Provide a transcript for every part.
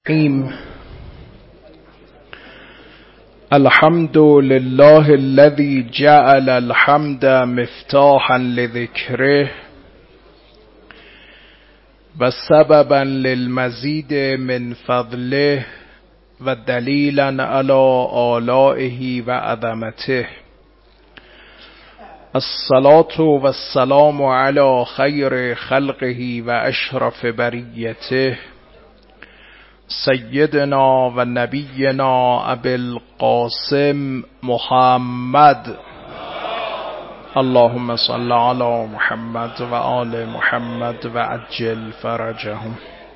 الحمد لله الذي جعل الحمد مفتاحا لذكره وسببا للمزيد من فضله ودليلا على آلائه وعظمته. الصلاة والسلام على خير خلقه وأشرف بريته سيدنا و نبينا ابي القاسم محمد. اللهم صل على محمد و آل محمد و عجل فرجهم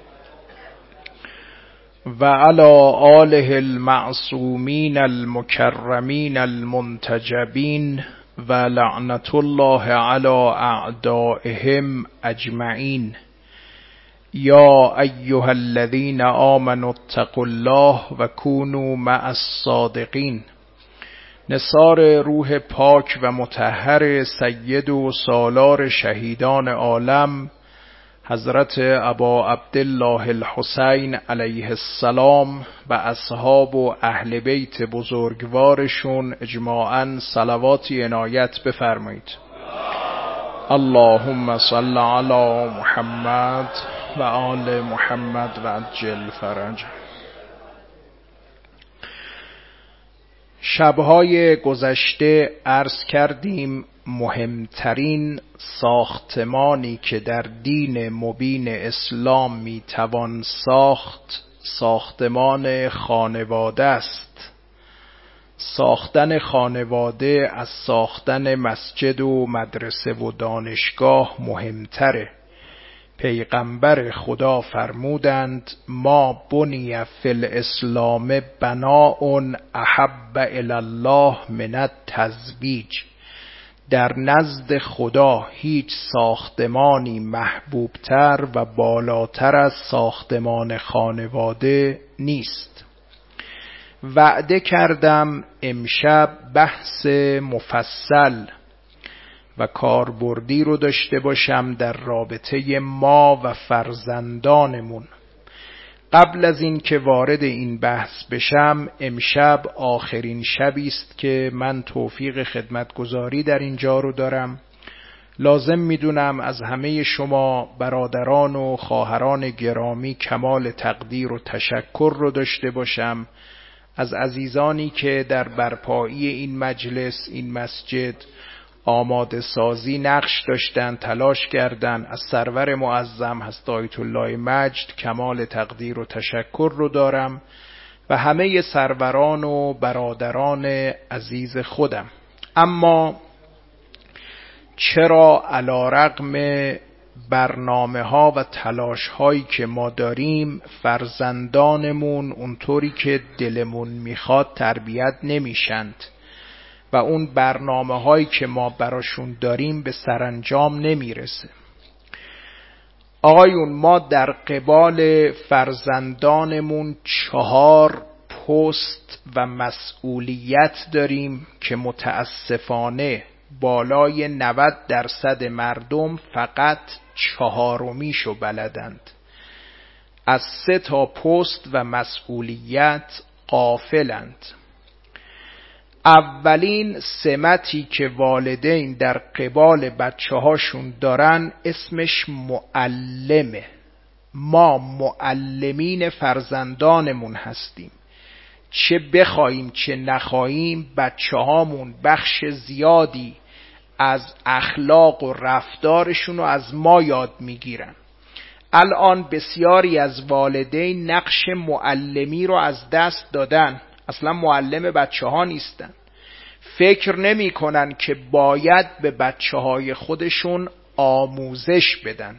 و على آله المعصومين المكرمين المنتجبين و لعنة الله على اعدائهم اجمعین. یا ایها الذین آمنوا اتقوا الله و کونوا مع الصادقین. نثار روح پاک و مطهر سید و سالار شهیدان عالم حضرت ابا عبدالله الحسین علیه السلام و اصحاب و اهل بیت بزرگوارشون اجماعاً صلواتی عنایت بفرمایید. اللهم صل علی محمد و آل محمد و عجل فرج. شبهای گذشته عرض کردیم مهمترین ساختمانی که در دین مبین اسلام میتوان ساخت ساختمان خانواده است. ساختن خانواده از ساختن مسجد و مدرسه و دانشگاه مهمتره. پیغمبر خدا فرمودند ما بنی فی الاسلام بناء احب الی الله من التزویج. در نزد خدا هیچ ساختمانی محبوبتر و بالاتر از ساختمان خانواده نیست. وعده کردم امشب بحث مفصل و کاربردی رو داشته باشم در رابطه ما و فرزندانمون. قبل از این که وارد این بحث بشم، امشب آخرین شبی است که من توفیق خدمتگزاری در اینجا رو دارم. لازم میدونم از همه شما برادران و خواهران گرامی کمال تقدیر و تشکر رو داشته باشم از عزیزانی که در برپایی این مجلس، این مسجد آماده سازی نقش داشتن، تلاش کردن. از سرور معظم حضرت آیت الله مجد کمال تقدیر و تشکر رو دارم و همه سروران و برادران عزیز خودم. اما چرا علی رغم برنامه ها و تلاش هایی که ما داریم فرزندانمون اونطوری که دلمون میخواد تربیت نمیشند و اون برنامه هایی که ما براشون داریم به سرانجام نمیرسه؟ آقایون، ما در قبال فرزندانمون 4 پست و مسئولیت داریم که متاسفانه بالای 90% مردم فقط 4میشو بلدند. از 3 پست و مسئولیت غافلند. اولین سمتی که والدین در قبال بچه هاشون دارن اسمش معلمه. ما معلمین فرزندانمون هستیم. چه بخوایم چه نخواهیم بچه هامون بخش زیادی از اخلاق و رفتارشون رو از ما یاد میگیرن. الان بسیاری از والدین نقش معلمی رو از دست دادن، اصلا معلم بچه ها نیستن. فکر نمی کنن که باید به بچه های خودشون آموزش بدند.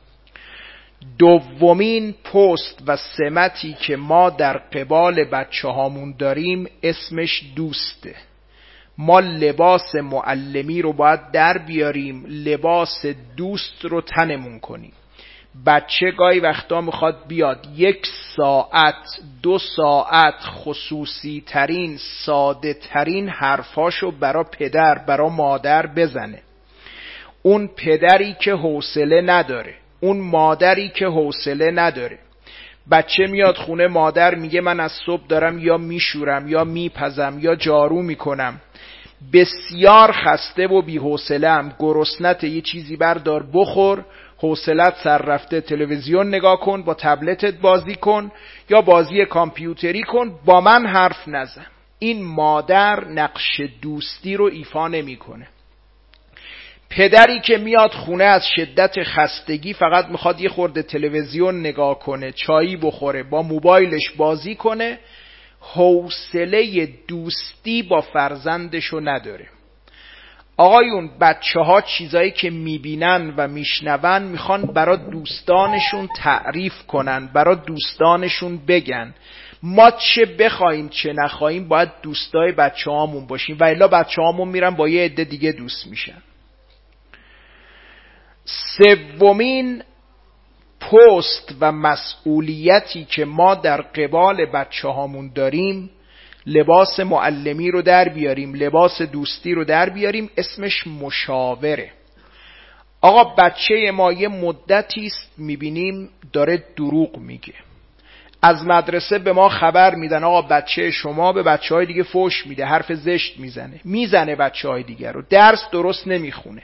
دومین پست و سمتی که ما در قبال بچه هامون داریم اسمش دوسته. ما لباس معلمی رو باید در بیاریم، لباس دوست رو تنمون کنیم. بچه گاهی وقتا میخواد بیاد 1 ساعت 2 ساعت خصوصی ترین ساده ترین حرفاشو برا پدر برا مادر بزنه. اون پدری که حوصله نداره، اون مادری که حوصله نداره. بچه میاد خونه، مادر میگه من از صبح دارم یا میشورم یا میپزم یا جارو میکنم، بسیار خسته و بی‌حوصله‌ام، گرسنت، یه چیزی بردار بخور، حوصلت سر رفته، تلویزیون نگاه کن، با تبلتت بازی کن یا بازی کامپیوتری کن، با من حرف نزن. این مادر نقش دوستی رو ایفا نمیکنه. پدری که میاد خونه از شدت خستگی فقط میخواد یه خورده تلویزیون نگاه کنه، چایی بخوره، با موبایلش بازی کنه، حوصله دوستی با فرزندشو نداره. آقایون، بچه ها چیزایی که میبینن و میشنون میخوان برای دوستانشون تعریف کنن، برای دوستانشون بگن. ما چه بخوایم چه نخواهیم باید دوستای بچه هامون باشیم و الا بچه هامون میرن با یه عده دیگه دوست میشن. سومین پست و مسئولیتی که ما در قبال بچه هامون داریم، لباس معلمی رو در بیاریم، لباس دوستی رو در بیاریم، اسمش مشاوره. آقا بچه ما یه مدتی است میبینیم داره دروغ میگه. از مدرسه به ما خبر میدن آقا بچه شما به بچه های دیگه فحش میده، حرف زشت میزنه بچه های دیگه رو، درس درست نمیخونه.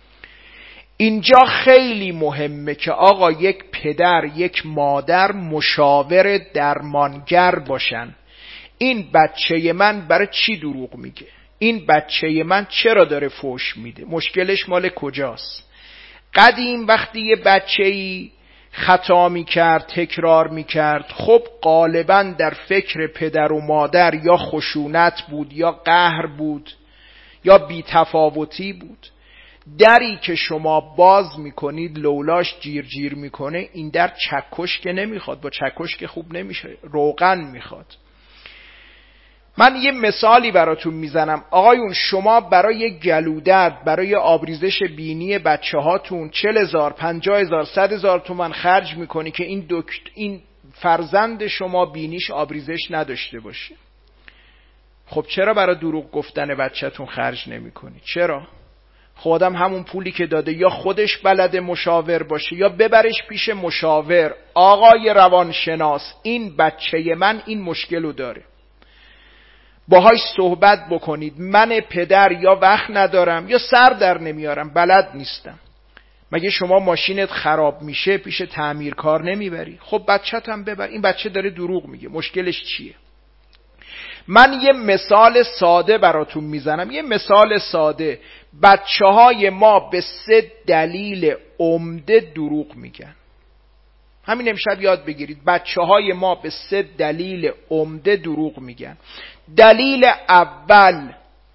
اینجا خیلی مهمه که آقا یک پدر یک مادر مشاور درمانگر باشن. این بچه من برای چی دروغ میگه؟ این بچه من چرا داره فحش میده؟ مشکلش مال کجاست؟ قدیم وقتی یه بچه‌ای خطا میکرد، تکرار میکرد، خب غالبا در فکر پدر و مادر یا خشونت بود یا قهر بود یا بی‌تفاوتی بود. دری که شما باز میکنید لولاش جیر جیر میکنه، این در چکش که نمیخواد، با چکش که خوب نمیشه، روغن میخواد. من یه مثالی براتون میزنم. آقایون شما برای گلودرد، برای آبریزش بینی بچه هاتون 40,000 50,000 100,000 تومان خرج میکنی که این فرزند شما بینیش آبریزش نداشته باشه. خب چرا برای دروغ گفتن بچه‌تون خرج نمیکنی؟ چرا؟ خودم همون پولی که داده یا خودش بلد مشاور باشه یا ببرش پیش مشاور، آقای روانشناس این بچه من این مشکلو داره، باهاش صحبت بکنید. من پدر یا وقت ندارم یا سر در نمیارم، بلد نیستم. مگه شما ماشینت خراب میشه پیش تعمیرکار نمیبری؟ خب بچه‌ت هم ببر. این بچه داره دروغ میگه، مشکلش چیه؟ من یه مثال ساده براتون میزنم، یه مثال ساده. بچه های ما به 3 دلیل عمده دروغ میگن. همین امشب یاد بگیرید. بچه های ما به 3 دلیل عمده دروغ میگن. دلیل اول،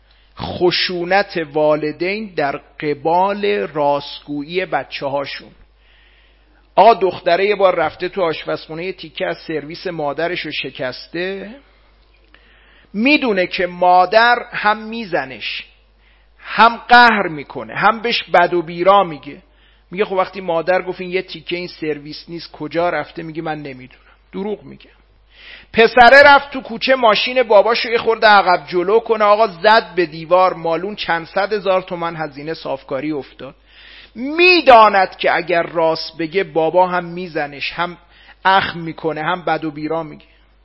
خشونت والدین در قبال راستگویی بچه هاشون. آقا دختره یه بار رفته تو آشپزخونه، یه تیکه از سرویس مادرش رو شکسته، میدونه که مادر هم میزنش، هم قهر میکنه، هم بهش بد و بیرا میگه. میگه خب وقتی مادر گفت این یه تیکه این سرویس نیست کجا رفته؟ میگه من نمیدونم. دروغ میگه. پسره رفت تو کوچه ماشین باباشو یه خورده عقب جلو کنه، آقا زد به دیوار، مالون چند 100,000 تومان هزینه صافکاری افتاد. میداند که اگر راست بگه بابا هم میزنش، هم اخم میکنه، هم بد و بیرا میگه.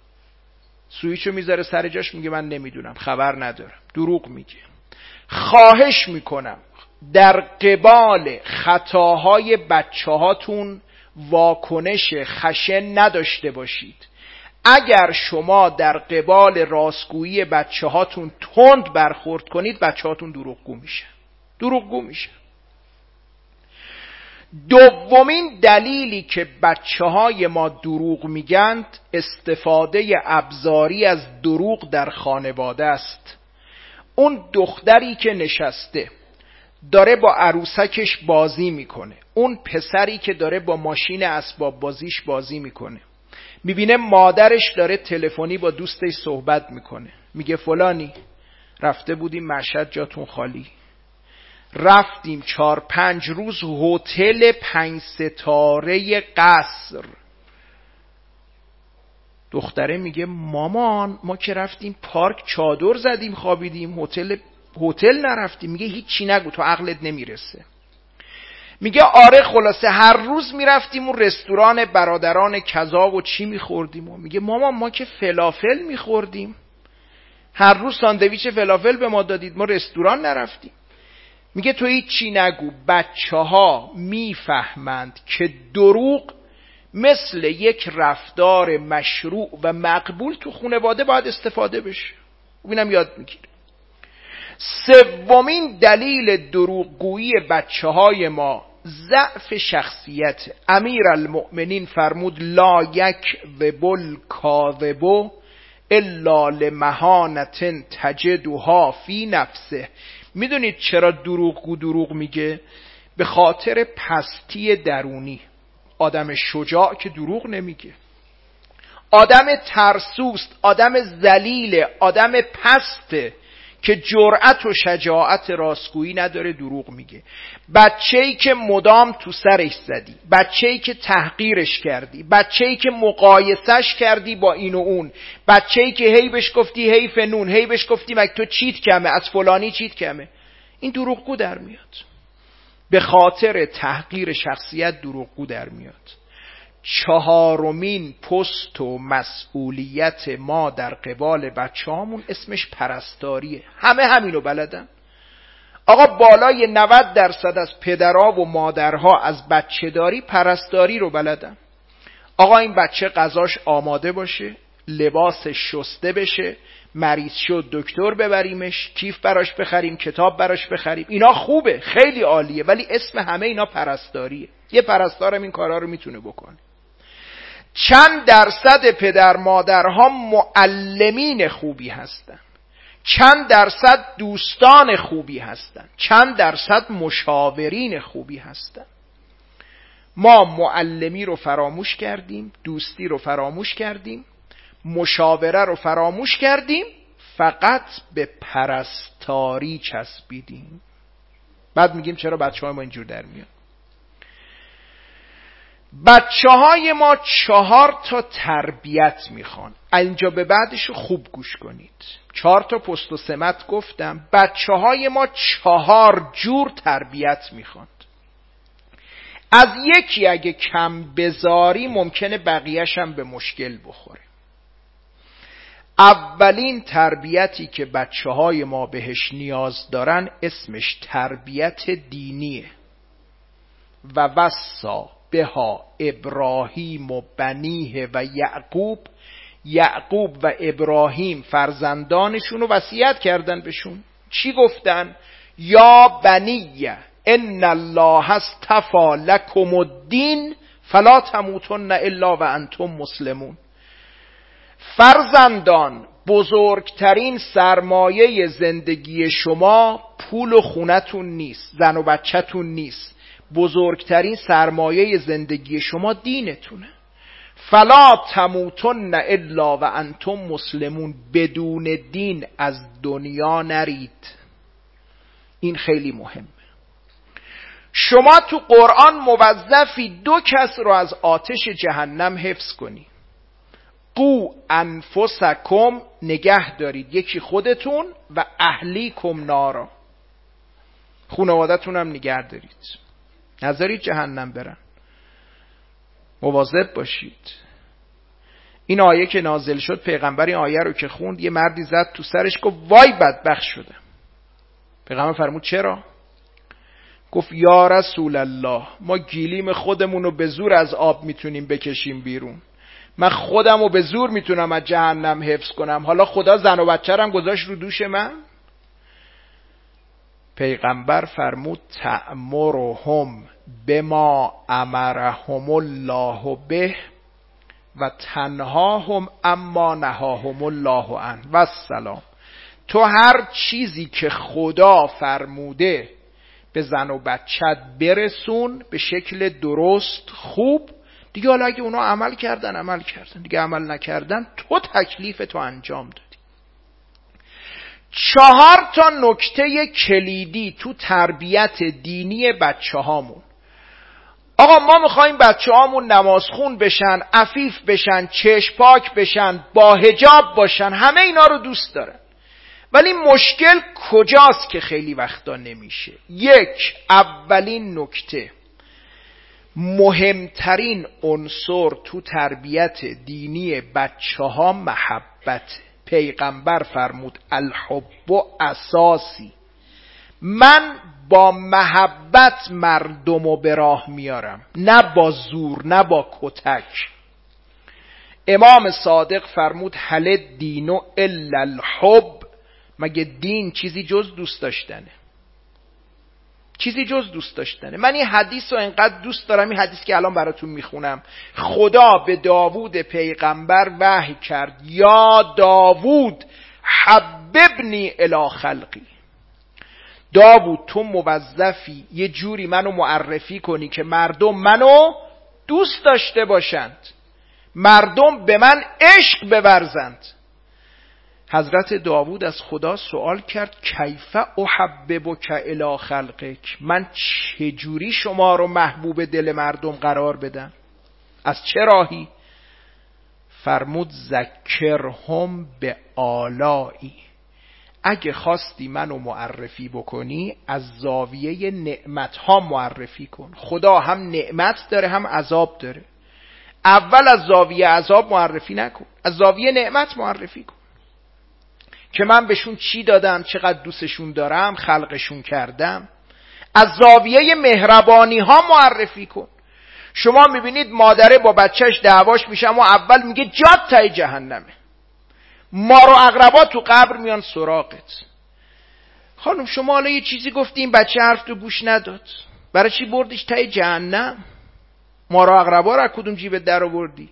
سویچو میذاره سر جاش، میگه من نمیدونم، خبر ندارم. دروغ میگه. خواهش میکنم در قبال خطاهای بچه هاتون واکنش خشن نداشته باشید. اگر شما در قبال راستگویی بچه هاتون تند برخورد کنید، بچه هاتون دروغگو میشه. دومین دلیلی که بچه های ما دروغ میگند، استفاده ابزاری از دروغ در خانواده است. اون دختری که نشسته داره با عروسکش بازی میکنه، اون پسری که داره با ماشین اسباب بازیش بازی میکنه، میبینه مادرش داره تلفنی با دوستش صحبت میکنه، میگه فلانی رفته بودیم مشهد جاتون خالی، رفتیم 4-5 روز هتل 5 ستاره قصر. دختره میگه مامان ما که رفتیم پارک چادر زدیم خوابیدیم، هتل نرفتیم. میگه هیچی نگو، تو عقلت نمیرسه. میگه آره خلاصه هر روز میرفتیم اون رستوران برادران کذا و چی میخوردیم و میگه مامان ما که فلافل میخوردیم، هر روز ساندویچ فلافل به ما دادید، ما رستوران نرفتیم. میگه تو هیچ چی نگو، بچه ها میفهمند که دروغ مثل یک رفتار مشروع و مقبول تو خانواده باید استفاده بشه. اینم یاد میگیره. سومین دلیل دروغگویی بچه های ما ضعف شخصیت. امیرالمؤمنین فرمود لا یکذب الکاذب الا لمهانة تجدها فی نفسه. میدونید چرا دروغگو دروغ میگه؟ به خاطر پستی درونی. آدم شجاع که دروغ نمیگه، آدم ترسوست، آدم ذلیل، آدم پسته که جرأت و شجاعت راستگویی نداره دروغ میگه. بچه‌ای که مدام تو سرش زدی، بچه‌ای که تحقیرش کردی، بچه‌ای که مقایسش کردی با این و اون، بچه‌ای که هی بهش گفتی حیف نون، هی بهش گفتی مگه تو چیت کمه، از فلانی چیت کمه، این دروغگو در میاد. به خاطر تحقیر شخصیت دروغگو در میاد. چهارمین پست و مسئولیت ما در قبال بچه‌هامون اسمش پرستاریه. همه همینو بلدن. آقا بالای 90% از پدرها و مادرها از بچه‌داری پرستاری رو بلدن. آقا این بچه غذاش آماده باشه، لباسش شسته بشه، مریض شد دکتر ببریمش، کیف براش بخریم، کتاب براش بخریم، اینا خوبه، خیلی عالیه، ولی اسم همه اینا پرستاریه. یه پرستارم این کارا رو میتونه بکنه. چند درصد پدر مادرها معلمین خوبی هستن؟ چند درصد دوستان خوبی هستن؟ چند درصد مشاورین خوبی هستن؟ ما معلمی رو فراموش کردیم، دوستی رو فراموش کردیم، مشاوره رو فراموش کردیم، فقط به پرستاری چسبیدیم. بعد میگیم چرا بچه‌های ما اینجور در میاد. بچه‌های ما 4 تربیت میخوان. اینجا به بعدش خوب گوش کنید. 4 پست و سمت گفتم. بچه‌های ما 4 جور تربیت میخوان. از یکی اگه کم بذاری ممکنه بقیه‌ش هم به مشکل بخوره. اولین تربیتی که بچه‌های ما بهش نیاز دارن اسمش تربیت دینیه. و وصا بها ابراهیم و بنیه و یعقوب و ابراهیم فرزندانشون رو وصیت کردن بهشون. چی گفتن؟ یا بنیه ان الله اصطفی لکم الدین فلا تموتن الا و انتم مسلمون. فرزندان، بزرگترین سرمایه زندگی شما پول و خونتون نیست، زن و بچه‌تون نیست. بزرگترین سرمایه زندگی شما دینتونه. فلا تموتن الا و انتم مسلمون. بدون دین از دنیا نرید. این خیلی مهمه. شما تو قرآن موظفی 2 کس رو از آتش جهنم حفظ کنی. قو انفسکم، نگه دارید، یکی خودتون، و اهلیکم نارا، خانوادتون هم نگه دارید، نذارید جهنم برن. مواظب باشید. این آیه که نازل شد، پیغمبر این آیه رو که خوند، یه مردی زد تو سرش گفت وای بدبخت شده. پیغمبر فرمود چرا؟ گفت یا رسول الله، ما گیلیم خودمونو به زور از آب میتونیم بکشیم بیرون، من خودم رو به زور میتونم از جهنم حفظ کنم، حالا خدا زن و بچه رم گذاشت رو دوش من؟ پیغمبر فرمود تأمرهم بما امرهم الله به و تنهاهم اما نهاهم الله عنه و السلام. تو هر چیزی که خدا فرموده به زن و بچت برسون به شکل درست خوب. دیگه حالا اگه اونا عمل کردن، دیگه عمل نکردن، تو تکلیف تو انجام دادی. 4 نکته کلیدی تو تربیت دینی بچه هامون. آقا ما میخوایم بچه هامون نمازخون بشن، عفیف بشن، چشم پاک بشن، با حجاب باشن، همه اینا رو دوست دارن. ولی مشکل کجاست که خیلی وقتا نمیشه؟ اولین نکته، مهمترین عنصر تو تربیت دینی بچه ها محبت. پیغمبر فرمود الحب اساسی، من با محبت مردمو به راه میارم، نه با زور، نه با کتک. امام صادق فرمود هل دینو الا الحب، مگه دین چیزی جز دوست داشتنه؟ چیزی جز دوست داشتنه. من این حدیث رو انقدر دوست دارم، این حدیث که الان براتون میخونم، خدا به داوود پیغمبر وحی کرد یا داوود حببنی الی خلقی، داوود تو موظفی یه جوری منو معرفی کنی که مردم منو دوست داشته باشند، مردم به من عشق بورزند. حضرت داوود از خدا سوال کرد کیف احببک الی خلقک، من چجوری شما رو محبوب دل مردم قرار بدم؟ از چه راهی؟ فرمود ذکرهم به آلائی، اگه خواستی منو معرفی بکنی از زاویه نعمت ها معرفی کن. خدا هم نعمت داره هم عذاب داره، اول از زاویه عذاب معرفی نکن، از زاویه نعمت معرفی کن که من بهشون چی دادم، چقدر دوستشون دارم، خلقشون کردم. از زاویه مهربانی ها معرفی کن. شما میبینید مادره با بچهش دعواش میشه اما اول میگه جات تای جهنمه، مار و عقربا تو قبر میان سراغت. خانم شما حالا یه چیزی گفتی این بچه حرف تو گوش نداد، برای چی بردیش تای جهنم؟ مار و عقربا رو کدوم جیبت در آوردی؟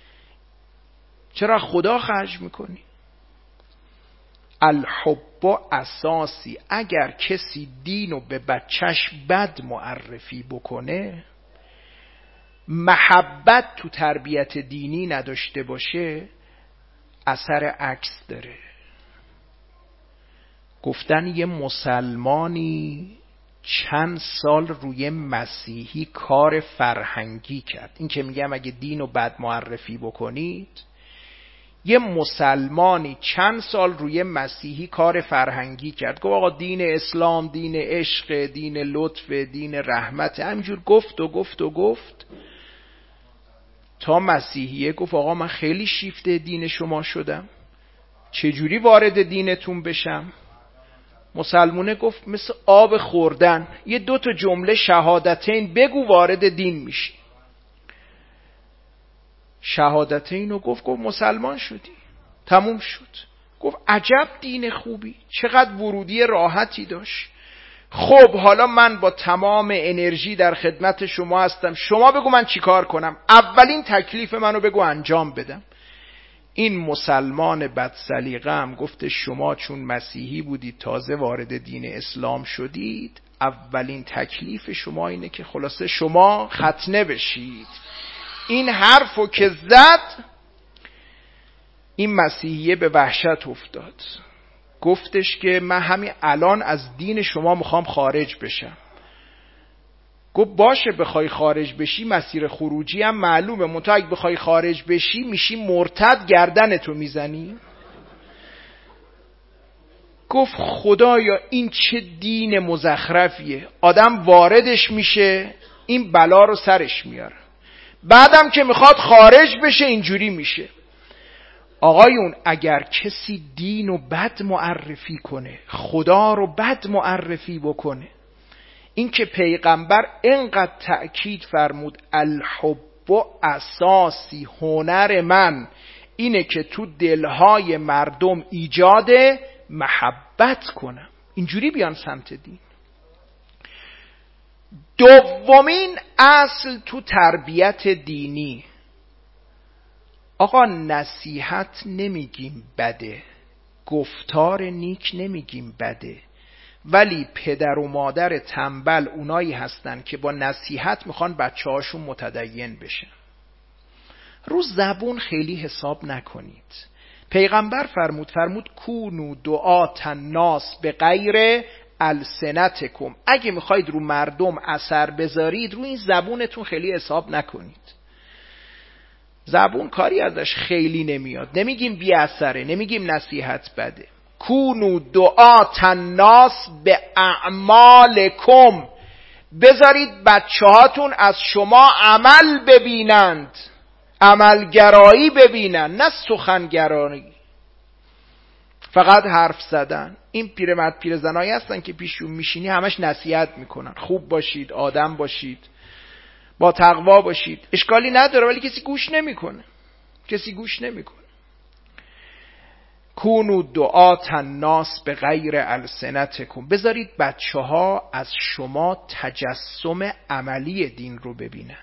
چرا خدا خرج میکنی؟ الحب اساسی، اگر کسی دینو به بچهش بد معرفی بکنه، محبت تو تربیت دینی نداشته باشه، اثر عکس داره. گفتن یه مسلمانی چند سال روی مسیحی کار فرهنگی کرد. این که میگم اگه دینو بد معرفی بکنید، یه مسلمانی چند سال روی مسیحی کار فرهنگی کرد. گفت آقا دین اسلام دین عشق، دین لطف، دین رحمت. همینجور گفت و گفت و گفت تا مسیحیه گفت آقا من خیلی شیفته دین شما شدم، چجوری وارد دینتون بشم؟ مسلمونه گفت مثل آب خوردن، یه 2 جمله شهادتین بگو وارد دین میشی. شهادتین رو گفت مسلمان شدی، تموم شد. گفت عجب دین خوبی، چقدر ورودی راحتی داشت. خب حالا من با تمام انرژی در خدمت شما هستم، شما بگو من چی کار کنم، اولین تکلیف منو بگو انجام بدم. این مسلمان بد سلیقه هم گفت شما چون مسیحی بودید تازه وارد دین اسلام شدید، اولین تکلیف شما اینه که خلاصه شما ختنه بشید. این حرفو که زد این مسیحیه به وحشت افتاد، گفتش که من همین الان از دین شما میخوام خارج بشم. گفت باشه بخوای خارج بشی مسیر خروجی هم معلومه، منتها اگه بخوای خارج بشی میشی مرتد، گردنتو میزنی. گفت خدایا این چه دین مزخرفیه، آدم واردش میشه این بلا رو سرش میاره، بعدم که میخواد خارج بشه اینجوری میشه. آقایون اگر کسی دین رو بد معرفی کنه، خدا رو بد معرفی بکنه، این که پیغمبر اینقدر تأکید فرمود الحب اساسی، هنر من اینه که تو دلهای مردم ایجاد محبت کنم، اینجوری بیان سمت دین. دومین اصل تو تربیت دینی، آقا نصیحت نمیگیم بده، گفتار نیک نمیگیم بده، ولی پدر و مادر تنبل اونایی هستن که با نصیحت میخوان بچه هاشون متدین بشن. رو زبون خیلی حساب نکنید. پیغمبر فرمود کونو دعات الناس به غیر السنتکم، اگه میخواید رو مردم اثر بذارید رو این زبونتون خیلی حساب نکنید. زبون کاری ازش خیلی نمیاد، نمیگیم بی اثره، نمیگیم نصیحت بده. کونو دعات الناس به اعمالکم، بذارید بچه هاتون از شما عمل ببینند، عملگرایی ببینن، نه سخنگرایی، فقط حرف زدن. این پیرمرد پیرزنایی هستن که پیشون میشینی همش نصیحت میکنن، خوب باشید، آدم باشید، با تقوا باشید. اشکالی نداره، ولی کسی گوش نمیکنه. کونوا دعاة الناس بغیر السنتکم. بذارید بچه ها از شما تجسم عملی دین رو ببینند.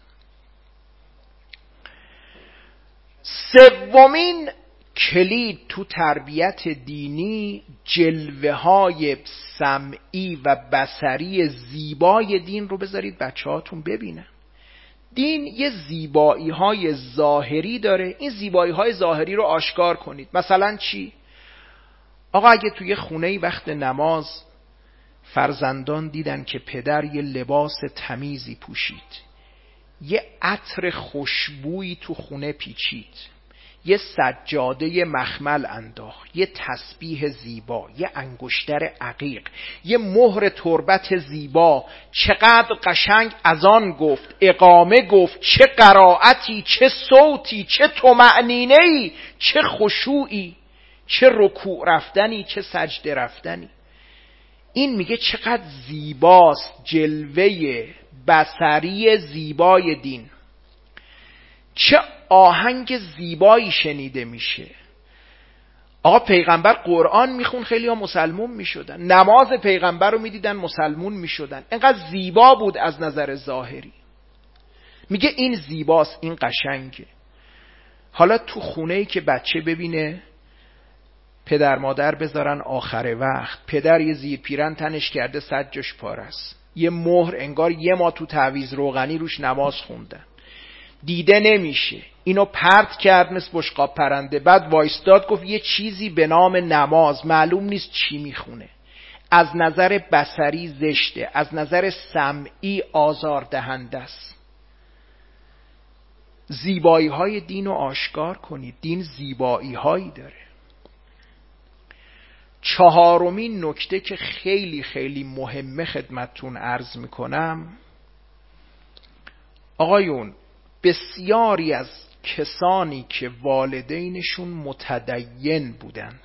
سومین کلید تو تربیت دینی جلوه های سمعی و بصری زیبای دین رو بذارید بچه هاتون ببینن. دین یه زیبایی های ظاهری داره، این زیبایی های ظاهری رو آشکار کنید. مثلا چی؟ آقا اگه توی خونه وقت نماز فرزندان دیدن که پدر یه لباس تمیزی پوشید، یه عطر خوشبویی تو خونه پیچید، یه سجاده مخمل انداخت، یه تسبیح زیبا، یه انگشتر عقیق، یه مهر تربت زیبا، چقدر قشنگ اذان گفت، اقامه گفت، چه قرائتی، چه صوتی، چه طمأنینه‌ای، چه خشوعی، چه رکوع رفتنی، چه سجده رفتنی. این میگه چقدر زیباست جلوه بصری زیبای دین. چه آهنگ زیبایی شنیده میشه. آقا پیغمبر قرآن میخون، خیلی ها مسلمون میشدن، نماز پیغمبر رو میدیدن مسلمون میشدن، اینقدر زیبا بود از نظر ظاهری. میگه این زیباست، این قشنگه. حالا تو خونه‌ای که بچه ببینه پدر مادر بذارن آخر وقت، پدر یه زیر پیرن تنش کرده سجش پاره است، یه مهر انگار یه ما تو تعویض روغنی روش نماز خوندن، دیده نمیشه، اینو پرت کرد مثل بشقاب پرنده، بعد وایستاد گفت یه چیزی به نام نماز، معلوم نیست چی میخونه. از نظر بصری زشته، از نظر سمعی آزاردهنده است. زیبایی های دین رو آشکار کنید. دین زیبایی هایی داره. چهارمین نکته که خیلی خیلی مهمه خدمتتون عرض میکنم، آقایون بسیاری از کسانی که والدینشون متدین بودند،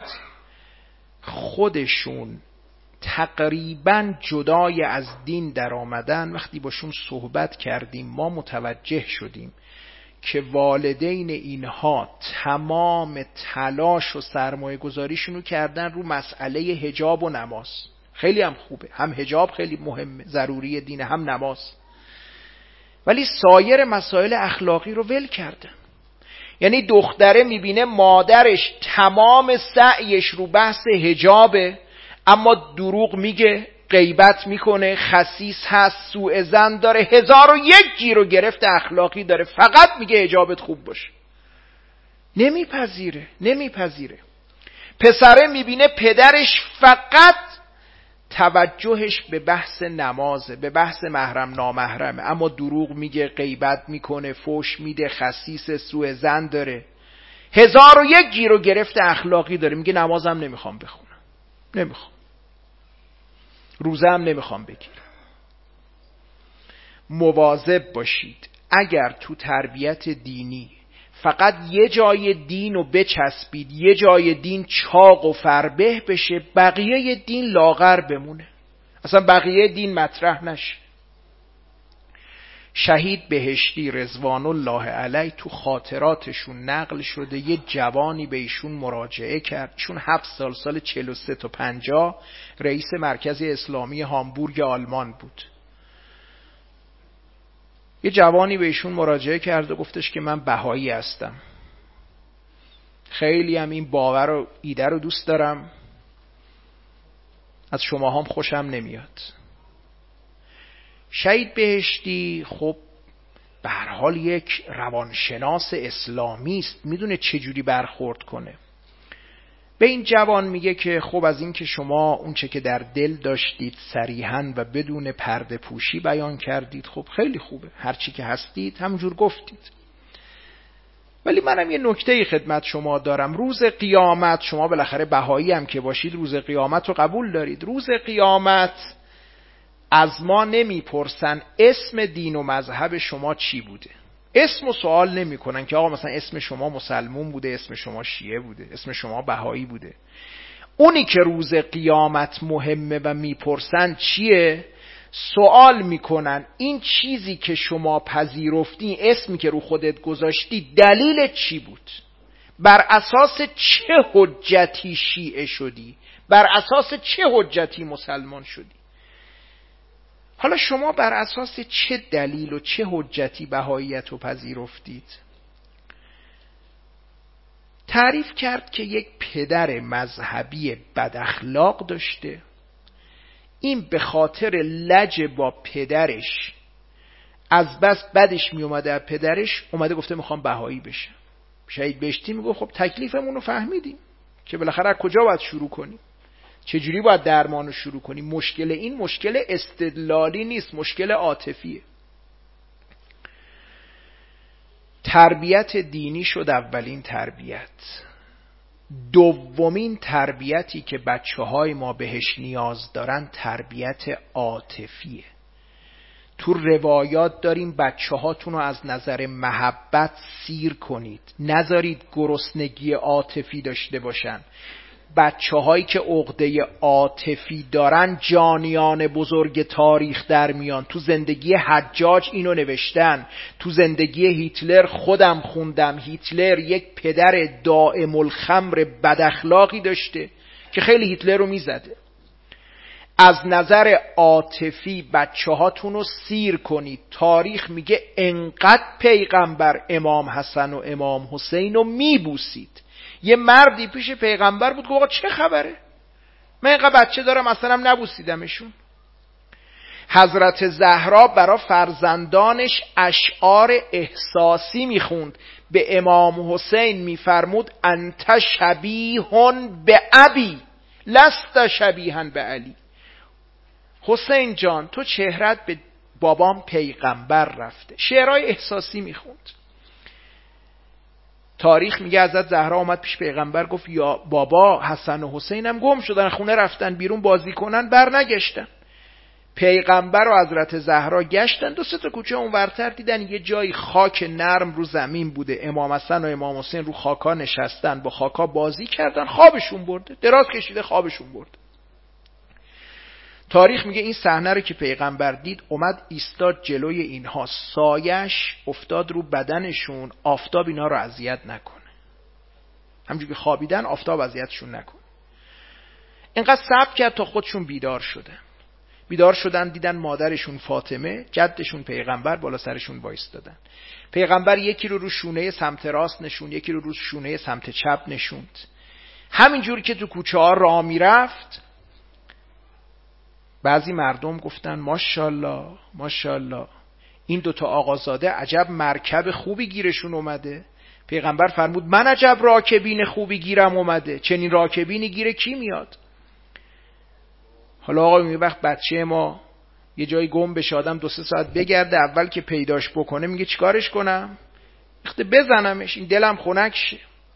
خودشون تقریبا جدای از دین در آمدن، وقتی باشون صحبت کردیم ما متوجه شدیم که والدین اینها تمام تلاش و سرمایه گذاریشونو کردن رو مسئله حجاب و نماز. خیلی هم خوبه، هم حجاب خیلی مهمه، ضروری دینه، هم نماز، ولی سایر مسائل اخلاقی رو ول کردن. یعنی دختره میبینه مادرش تمام سعیش رو بحث حجابه، اما دروغ میگه، غیبت میکنه، خسیس هست، سوء ظن داره، 1001 گیر و گرفت اخلاقی داره، فقط میگه حجابت خوب باشه. نمیپذیره. پسره میبینه پدرش فقط توجهش به بحث نمازه، به بحث محرم نامحرمه، اما دروغ میگه، غیبت میکنه، فحش میده، خسیس، سوء ظن داره، 1001 گیر و گرفت اخلاقی داره. میگه نمازم نمیخوام بخونم، نمیخوام، روزه هم نمیخوام بگیرم. مواظب باشید اگر تو تربیت دینی فقط یه جای دین رو بچسبید، یه جای دین چاق و فربه بشه، بقیه دین لاغر بمونه، اصلا بقیه دین مطرح نشه. شهید بهشتی رضوان الله علیه تو خاطراتشون نقل شده یه جوانی به ایشون مراجعه کرد، ایشون 7 سال 43 تا 50 رئیس مرکز اسلامی هامبورگ آلمان بود. یه جوانی به ایشون مراجعه کرد و گفتش که من بهایی هستم، خیلی هم این باور و ایده رو دوست دارم، از شما هم خوشم نمیاد. شهید بهشتی خب به هر حال یک روانشناس اسلامی است، میدونه چجوری برخورد کنه. به این جوان میگه که خب از این که شما اون چه که در دل داشتید صریحاً و بدون پرده پوشی بیان کردید، خب خیلی خوبه، هر چی که هستید همونجور گفتید، ولی منم یه نکته‌ای خدمت شما دارم. روز قیامت، شما بالاخره بهایی هم که باشید روز قیامت رو قبول دارید، روز قیامت از ما نمیپرسن اسم دین و مذهب شما چی بوده. اسم و سوال نمی کنن که آقا مثلا اسم شما مسلمون بوده، اسم شما شیعه بوده، اسم شما بهایی بوده. اونی که روز قیامت مهمه و میپرسن چیه؟ سوال میکنن این چیزی که شما پذیرفتی، اسمی که رو خودت گذاشتی، دلیل چی بود؟ بر اساس چه حجتی شیعه شدی؟ بر اساس چه حجتی مسلمان شدی؟ حالا شما بر اساس چه دلیل و چه حجتی بهاییت رو پذیرفتید؟ تعریف کرد که یک پدر مذهبی بد اخلاق داشته، این به خاطر لج با پدرش از بس بدش می اومده از پدرش، اومده گفته میخوام بهایی بشم. شهید بهشتی میگه خب تکلیفمون رو فهمیدیم که بالاخره از کجا باید شروع کنیم، چجوری باید درمان رو شروع کنیم. مشکل این مشکل استدلالی نیست، مشکل عاطفیه. تربیت دینی شد اولین تربیت. دومین تربیتی که بچه‌های ما بهش نیاز دارن تربیت عاطفیه. تو روایات داریم بچه‌هاتون رو از نظر محبت سیر کنید، نذارید گرسنگی عاطفی داشته باشن. بچه‌هایی که عقده عاطفی دارن جانیان بزرگ تاریخ در میان. تو زندگی حجاج اینو نوشتن، تو زندگی هیتلر خودم خوندم. هیتلر یک پدر دائم الخمر بد اخلاقی داشته که خیلی هیتلر رو میزده. از نظر عاطفی بچه‌هاتون رو سیر کنید. تاریخ میگه انقدر پیغمبر امام حسن و امام حسین رو میبوسید. یه مردی پیش پیغمبر بود که آقا چه خبره، من اینقدر بچه دارم اصلا هم نبوسیدمشون. حضرت زهرا برای فرزندانش اشعار احساسی میخوند. به امام حسین میفرمود انت شبیهن به ابی لست شبیهن به علی. حسین جان تو چهرت به بابام پیغمبر رفته. شعرهای احساسی میخوند. تاریخ میگه حضرت زهرا اومد پیش پیغمبر گفت یا بابا حسن و حسین هم گم شدن، خونه رفتن بیرون بازی کنن بر نگشتن. پیغمبر و حضرت زهرا گشتن، 2-3 تا کوچه اونورتر دیدن یه جایی خاک نرم رو زمین بوده، امام حسن و امام حسین رو خاکا نشستن، با خاکا بازی کردن، خوابشون برده، دراز کشیده خوابشون برده. تاریخ میگه این صحنه رو که پیغمبر دید اومد ایستاد جلوی اینها، سایش افتاد رو بدنشون، آفتاب اینا رو اذیت نکنه، همونجوری که خوابیدن آفتاب اذیتشون نکنه. اینقدر صبر کرد تا خودشون بیدار شدن دیدن مادرشون فاطمه، جدشون پیغمبر بالا سرشون وایستادن. پیغمبر یکی رو شونه سمت راست نشوند، یکی رو شونه سمت چپ نشوند. همینجوری که تو کوچه ها راه میرفت بعضی مردم گفتن ماشاءالله ماشاءالله این 2 تا آقازاده عجب مرکب خوبی گیرشون اومده. پیغمبر فرمود من عجب راکبین خوبی گیرم اومده. چنین راکبینی گیر کی میاد؟ حالا آقا میگه وقت بچه ما یه جایی گم بشه آدم 2-3 ساعت بگرده، اول که پیداش بکنه میگه چیکارش کنم؟ وقت بزنمش این دلم خنک شه.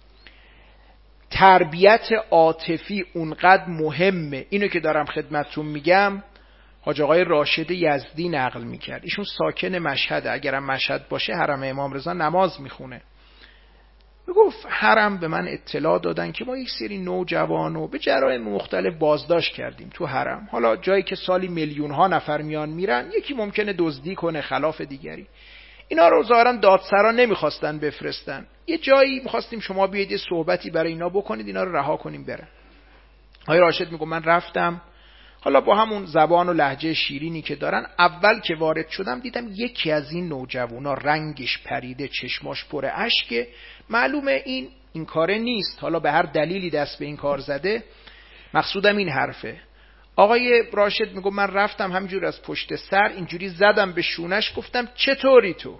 تربیت عاطفی اونقدر مهمه. اینو که دارم خدمتتون میگم حاج آقای راشد یزدی نقل میکرد. ایشون ساکن مشهده، اگرم مشهد باشه حرم امام رضا نماز میخونه. میگفت حرم به من اطلاع دادن که ما یک سری نوجوانو به جرایم مختلف بازداشت کردیم تو حرم. حالا جایی که سالی میلیون ها نفر میان میرن، یکی ممکنه دزدی کنه خلاف دیگری. اینا رو ظاهرا دادسرا نمیخواستن بفرستن، یه جایی میخواستیم شما بیاید یه صحبتی برای اینا بکنید اینا رو رها کنیم برن. آقای راشد میگه من رفتم، حالا با همون زبان و لهجه شیرینی که دارن، اول که وارد شدم دیدم یکی از این نوجوانا رنگش پریده، چشماش پر اشکه، معلومه این کاره نیست، حالا به هر دلیلی دست به این کار زده. مقصودم این حرفه. آقای راشد میگه من رفتم همینجور از پشت سر اینجوری زدم به شونش، گفتم چطوری تو؟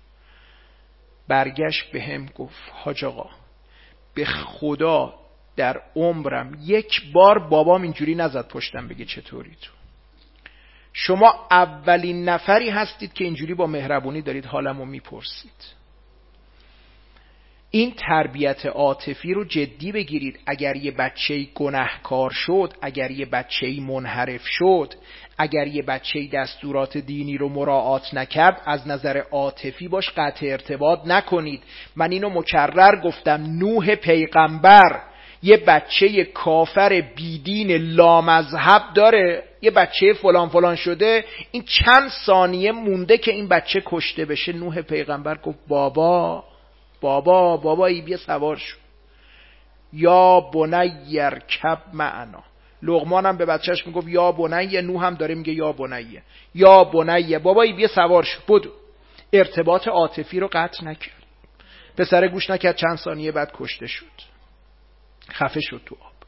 برگشت بهم گفت حاج آقا به خدا در عمرم یک بار بابام اینجوری نزد پشتم بگه چطوری تو. شما اولین نفری هستید که اینجوری با مهربونی دارید حالمو میپرسید. این تربیت عاطفی رو جدی بگیرید. اگر یه بچه‌ای گناهکار شد، اگر یه بچه‌ای منحرف شد، اگر یه بچه‌ای دستورات دینی رو مراعات نکرد، از نظر عاطفی باش قطع ارتباط نکنید. من اینو مکرر گفتم، نوح پیغمبر یه بچه کافر بیدین لامذهب داره، یه بچه فلان فلان شده، این چند ثانیه مونده که این بچه کشته بشه. نوح پیغمبر گفت بابایی بیا سوار شو، یا بنی ارکب معنا. لقمان هم به بچهش میگفت یا بنی، نوح هم داره میگه یا بنی، یا بنی بابایی بیا سوار شو بدو. ارتباط عاطفی رو قطع نکرد. پسر گوش نکرد، چند ثانیه بعد کشته شد، خفه شد تو آب.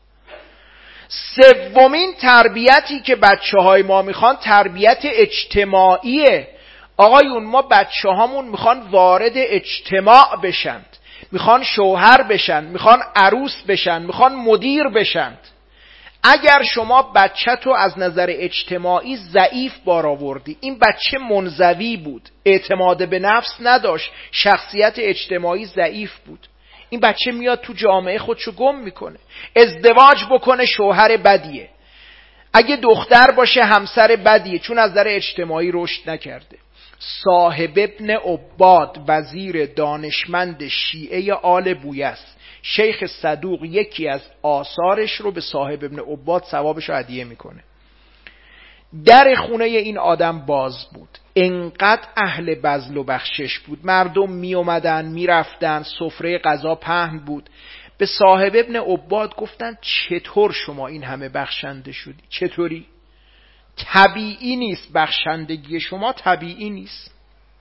سومین تربیتی که بچه‌های ما میخوان تربیت اجتماعیه. آقایون، ما بچه‌هامون میخوان وارد اجتماع بشند، میخوان شوهر بشن، میخوان عروس بشن، میخوان مدیر بشند. اگر شما بچه تو از نظر اجتماعی ضعیف بار آوردی، این بچه منزوی بود، اعتماد به نفس نداشت، شخصیت اجتماعی ضعیف بود، این بچه میاد تو جامعه خودشو گم میکنه. ازدواج بکنه، شوهر بدیه. اگه دختر باشه، همسر بدیه، چون از نظر اجتماعی رشد نکرده. صاحب ابن عباد، وزیر دانشمند شیعه آل بویس، شیخ صدوق یکی از آثارش رو به صاحب ابن عباد ثوابش رو هدیه میکنه. در خونه این آدم باز بود، انقدر اهل بذل و بخشش بود، مردم می اومدن می رفتن، سفره غذا پهن بود. به صاحب ابن عباد گفتن چطور شما این همه بخشنده شدی؟ چطوری؟ طبیعی نیست، بخشندگی شما طبیعی نیست.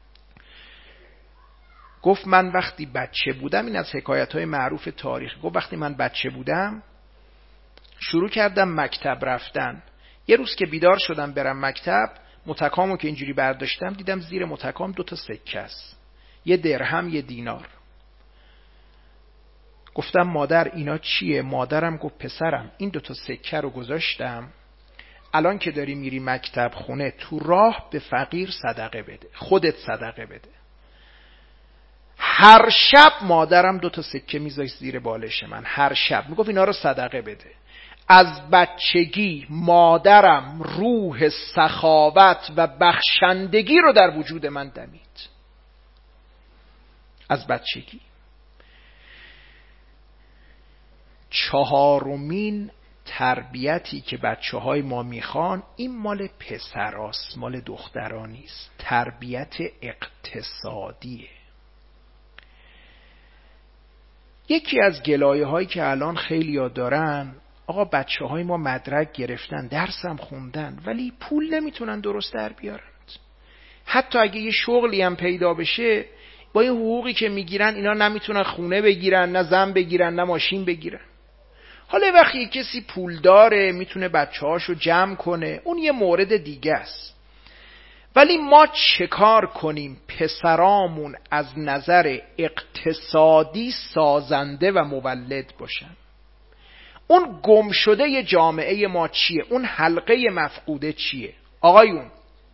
گفت من وقتی بچه بودم، این از حکایت‌های معروف تاریخ، گفت وقتی من بچه بودم شروع کردم مکتب رفتن. یه روز که بیدار شدم برم مکتب، متکامو که اینجوری برداشتم، دیدم زیر متکام 2 سکه است، یه درهم یه دینار. گفتم مادر اینا چیه؟ مادرم گفت پسرم این 2 سکه رو گذاشتم، الان که داری میری مکتب خونه، تو راه به فقیر صدقه بده، خودت صدقه بده. هر شب مادرم 2 سکه میذاشت زیر بالش من، هر شب میگفت اینا رو صدقه بده. از بچگی مادرم روح سخاوت و بخشندگی رو در وجود من دمید، از بچگی. 4مین تربیتی که بچه‌های ما میخوان، این مال پسراست، مال دخترا نیست، تربیت اقتصادیه. یکی از گلایه‌هایی که الان خیلی‌ها دارن، آقا بچه‌های ما مدرک گرفتن، درسم خوندن، ولی پول نمیتونن درست در بیارن. حتی اگه یه شغلی هم پیدا بشه، با این حقوقی که میگیرن اینا نمیتونن خونه بگیرن، نه زن بگیرن، نه ماشین بگیرن. حالا وقتی کسی پول داره میتونه بچه‌هاشو جمع کنه، اون یه مورد دیگه است. ولی ما چه کار کنیم پسرامون از نظر اقتصادی سازنده و مولد باشن؟ اون گم شده ی جامعه ما چیه؟ اون حلقه مفقوده چیه؟ آقایون،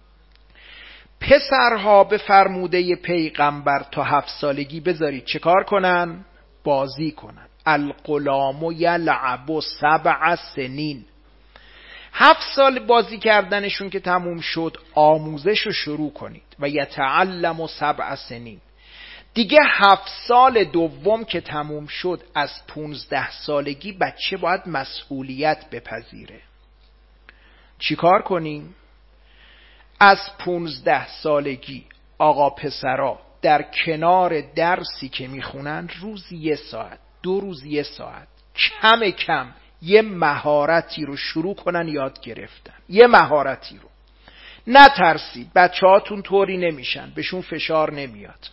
پسرها به فرموده پیغمبر تا 7 سالگی بذارید چه کار کنن؟ بازی کنن. الغلام یلعب 7 سنین. 7 سال بازی کردنشون که تموم شد، آموزش رو شروع کنید. و یتعلم 7 سنین. دیگه 7 سال دوم که تموم شد، از 15 سالگی بچه باید مسئولیت بپذیره. چی کار کنیم؟ از 15 سالگی آقا پسرا در کنار درسی که میخونن روزی 1 ساعت، 2 روز 1 ساعت، کم کم یه مهارتی رو شروع کنن یاد گرفتن. یه مهارتی رو. نترسید، بچه هاتون طوری نمیشن، بهشون فشار نمیاد.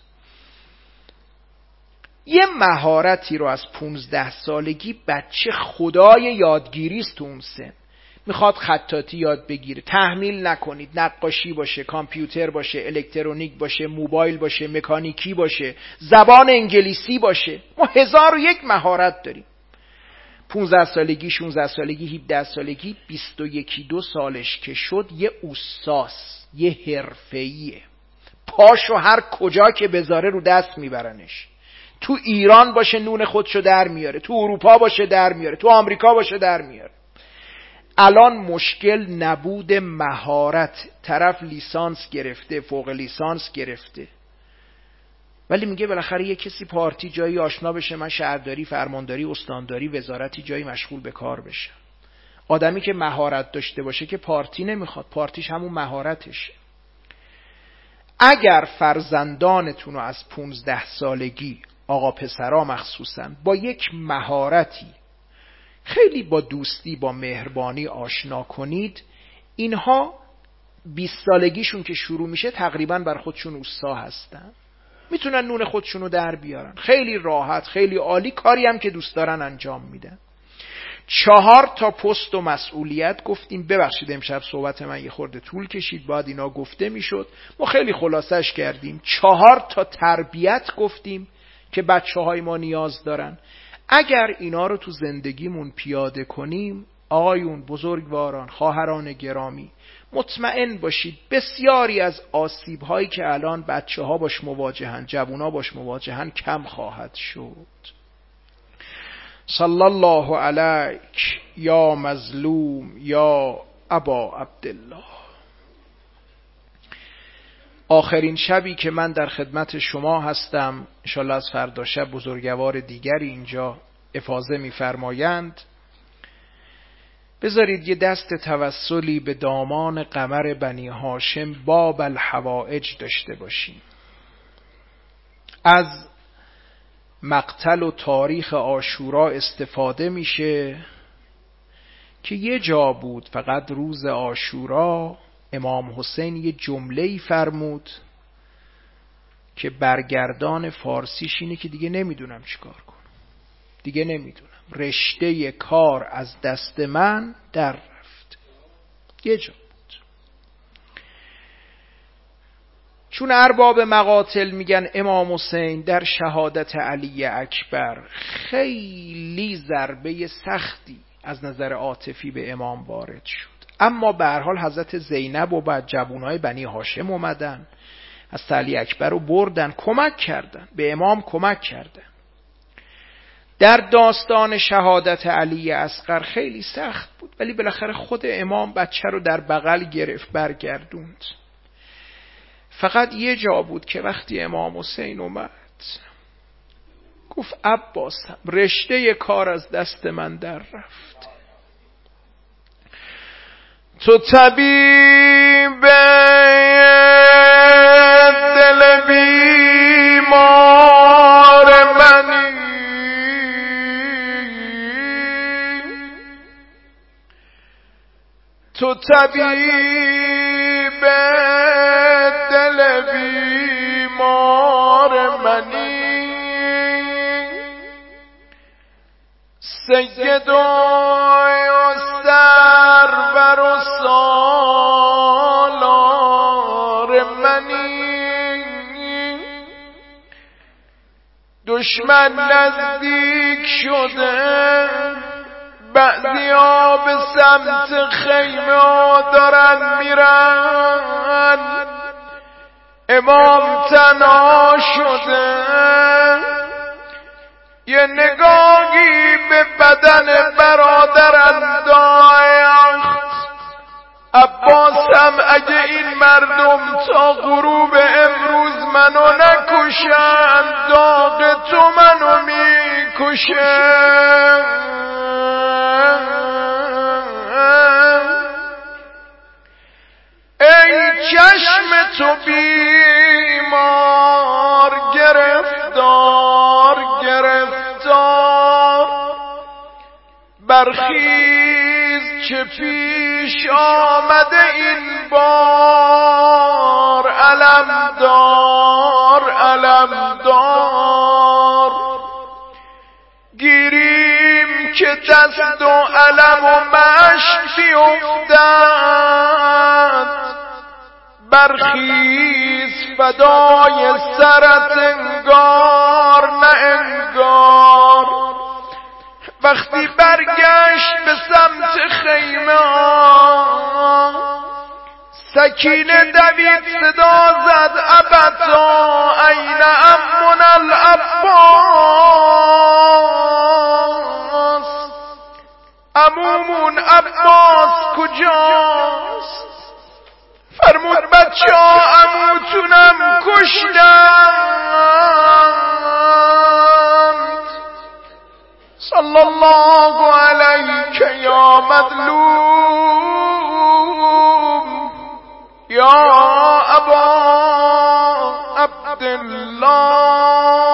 یه مهارتی رو از 15 سالگی بچه خدای یادگیریست تو اون سن. میخواد خطاطی یاد بگیره، تحمیل نکنید. نقاشی باشه، کامپیوتر باشه، الکترونیک باشه، موبایل باشه، مکانیکی باشه، زبان انگلیسی باشه. ما 1001 مهارت داریم. 15 سالگی، 16 سالگی، 17 سالگی، 21-2 سالش که شد یه اوستاس، یه حرفه‌ایه. پاشو هر کجا که بذاره رو دست میبرنش. تو ایران باشه نون خودشو در میاره، تو اروپا باشه در میاره، تو آمریکا باشه در میاره. الان مشکل نبود مهارت، طرف لیسانس گرفته، فوق لیسانس گرفته، ولی میگه بالاخره یه کسی پارتی جایی آشنا بشه، من شهرداری، فرمانداری، استانداری، وزارتی جایی مشغول به کار بشم. آدمی که مهارت داشته باشه که پارتی نمیخواد، پارتیش همون مهارتشه. اگر فرزندانتون رو از 15 سالگی، آقا پسرا مخصوصا، با یک مهارتی خیلی با دوستی، با مهربانی آشنا کنید، اینها 20 سالگیشون که شروع میشه تقریبا بر خودشون اوستا هستن، میتونن نون خودشونو در بیارن، خیلی راحت، خیلی عالی، کاری هم که دوست دارن انجام میدن. 4 تا پست و مسئولیت گفتیم. ببخشید امشب صحبت من یه خورده طول کشید، باید اینا گفته میشد، ما خیلی خلاصش کردیم. 4 تا تربیت گفتیم که بچه‌های ما نیاز دارن. اگر اینا رو تو زندگیمون پیاده کنیم، آقایون، بزرگواران، خواهران گرامی، مطمئن باشید بسیاری از آسیب‌هایی که الان بچه‌ها باش مواجهن، جوونا باش مواجهن، کم خواهد شد. صلی الله علیک یا مظلوم یا ابا عبدالله. آخرین شبی که من در خدمت شما هستم، انشالله از فردا شب بزرگوار دیگری اینجا افاضه می‌فرمایند، بذارید یه دست توسلی به دامان قمر بنی هاشم باب الحوائج داشته باشیم. از مقتل و تاریخ عاشورا استفاده میشه که یه جا بود فقط روز عاشورا امام حسین یه جمله‌ای فرمود که برگردان فارسیش اینه که دیگه نمیدونم چیکار کنم، دیگه نمیدونم، رشته کار از دست من در رفت. یه جا بود. چون ارباب مقاتل میگن امام حسین در شهادت علی اکبر خیلی ضربه سختی از نظر عاطفی به امام وارد شد، اما به هر حال حضرت زینب و بعد جوانای بنی هاشم اومدن از علی اکبر رو بردن، کمک کردن به امام، کمک کردن. در داستان شهادت علی اصغر خیلی سخت بود، ولی بالاخره خود امام بچه رو در بغل گرفت، برگردوند. فقط یه جا بود که وقتی امام حسین اومد گفت عباسم، رشته کار از دست من در رفت. تو طبیب دل بیمار منی، تو طبیب دل بیمار منی، سید و سرور و سالار منی، دشمن نزدیک شده، بعضیا به سمت خیمه دارن میرن، امام تنها شده، یه نگاهی به بدن برادر انداخت، عباسم اگه این مردم تا غروب امروز منو نکشن، داغ تو منو میکشه. ای چشم تو بیمار، گرفتار گرفتار، برخیز چه پیش آمده این بار، علم دار علم دار، گیریم که دست و علم و مشت بیفتد، برخیز فدای سرت انگار نه انگار. وقتی برگشت به سمت خیمه، سکینه دوید صدا زد ابتا این امنا العباس، عمومون عباس کجاست؟ فرمود بچه ها عموتونم کشتند. صلی الله علیک یا مظلوم یا ابا عبدالله.